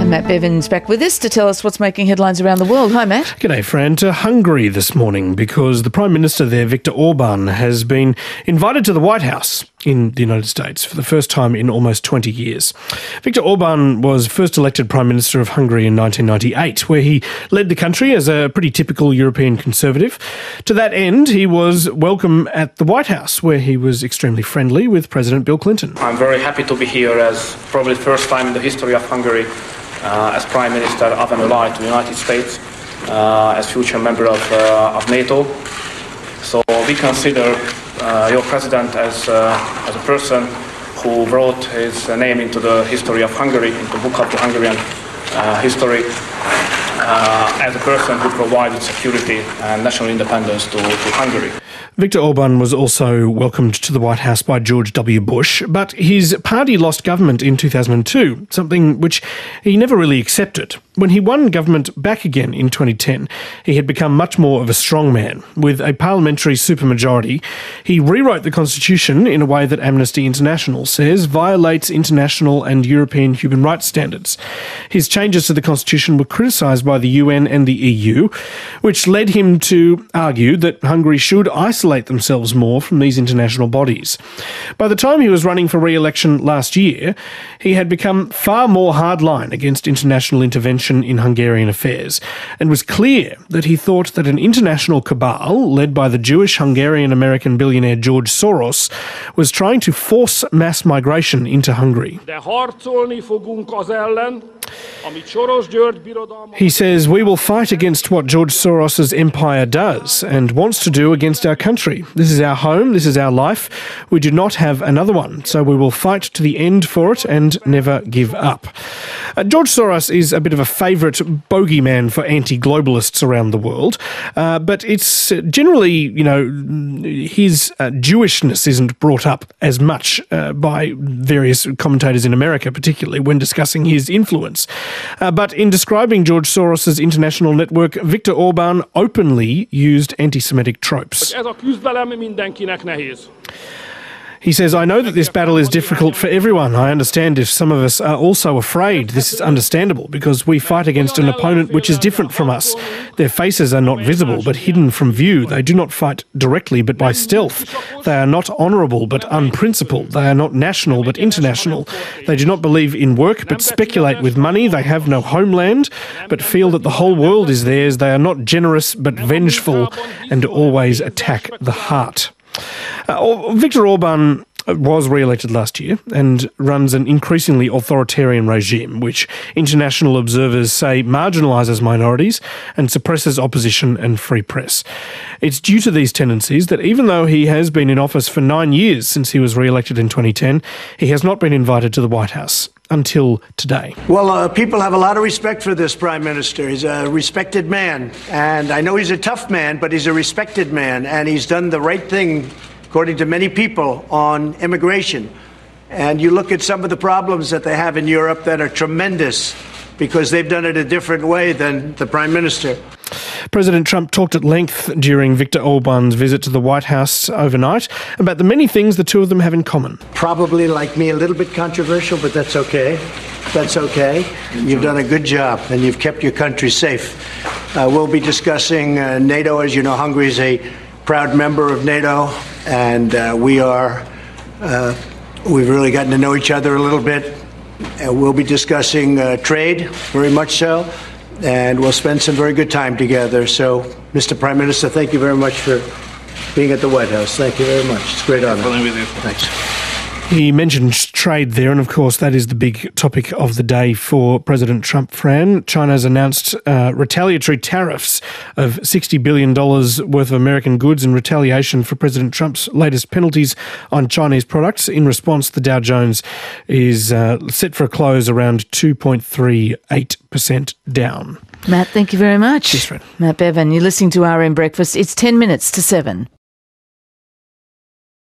Matt Bevan's back with us to tell us what's making headlines around the world. Hi, Matt. G'day, Fran. To Hungary this morning because the Prime Minister there, Viktor Orban, has been invited to the White House in the United States for the first time in almost 20 years. Viktor Orban was first elected Prime Minister of Hungary in 1998, where he led the country as a pretty typical European conservative. To that end, he was welcome at the White House, where he was extremely friendly with President Bill Clinton. I'm very happy to be here as probably the first time in the history of Hungary as Prime Minister of an ally to the United States, as future member of NATO. So we consider your president as a person who wrote his name into the history of Hungary, into the book of the Hungarian history, as a person who provided security and national independence to Hungary. Viktor Orban was also welcomed to the White House by George W. Bush, but his party lost government in 2002, something which he never really accepted. When he won government back again in 2010, he had become much more of a strongman. With a parliamentary supermajority, he rewrote the constitution in a way that Amnesty International says violates international and European human rights standards. His changes to the constitution were criticised by the UN and the EU, which led him to argue that Hungary should isolate themselves more from these international bodies. By the time he was running for re-election last year, he had become far more hardline against international intervention in Hungarian affairs, and was clear that he thought that an international cabal led by the Jewish Hungarian-American billionaire George Soros was trying to force mass migration into Hungary. He says, "We will fight against what George Soros's empire does and wants to do against our country. This is our home, this is our life. We do not have another one, so we will fight to the end for it and never give up." George Soros is a bit of a favourite bogeyman for anti-globalists around the world, but it's generally, his Jewishness isn't brought up as much by various commentators in America, particularly when discussing his influence. But in describing George Soros's international network, Viktor Orban openly used anti-Semitic tropes. He says, "I know that this battle is difficult for everyone. I understand if some of us are also afraid. This is understandable because we fight against an opponent which is different from us. Their faces are not visible but hidden from view. They do not fight directly but by stealth. They are not honourable but unprincipled. They are not national but international. They do not believe in work but speculate with money. They have no homeland but feel that the whole world is theirs. They are not generous but vengeful and always attack the heart." Viktor Orban was re-elected last year and runs an increasingly authoritarian regime which international observers say marginalises minorities and suppresses opposition and free press. It's due to these tendencies that even though he has been in office for 9 years since he was re-elected in 2010, he has not been invited to the White House until today. Well, people have a lot of respect for this Prime Minister. He's a respected man, and I know he's a tough man, but he's a respected man, and he's done the right thing, according to many people, on immigration. And you look at some of the problems that they have in Europe that are tremendous because they've done it a different way than the Prime Minister. President Trump talked at length during Viktor Orban's visit to the White House overnight about the many things the two of them have in common. Probably, like me, a little bit controversial, but that's okay. That's okay. You've done a good job, and you've kept your country safe. We'll be discussing NATO. As you know, Hungary is a proud member of NATO, and we've really gotten to know each other a little bit. We'll be discussing trade, very much so, and we'll spend some very good time together. So, Mr. Prime Minister, thank you very much for being at the White House. Thank you very much. It's a great honor. Thanks. He mentioned trade there, and of course that is the big topic of the day for President Trump, Fran. China's announced retaliatory tariffs of $60 billion worth of American goods in retaliation for President Trump's latest penalties on Chinese products. In response, the Dow Jones is set for a close around 2.38% down. Matt, thank you very much. Yes, Fran. Matt Bevan, you're listening to RM Breakfast. It's 10 minutes to 7.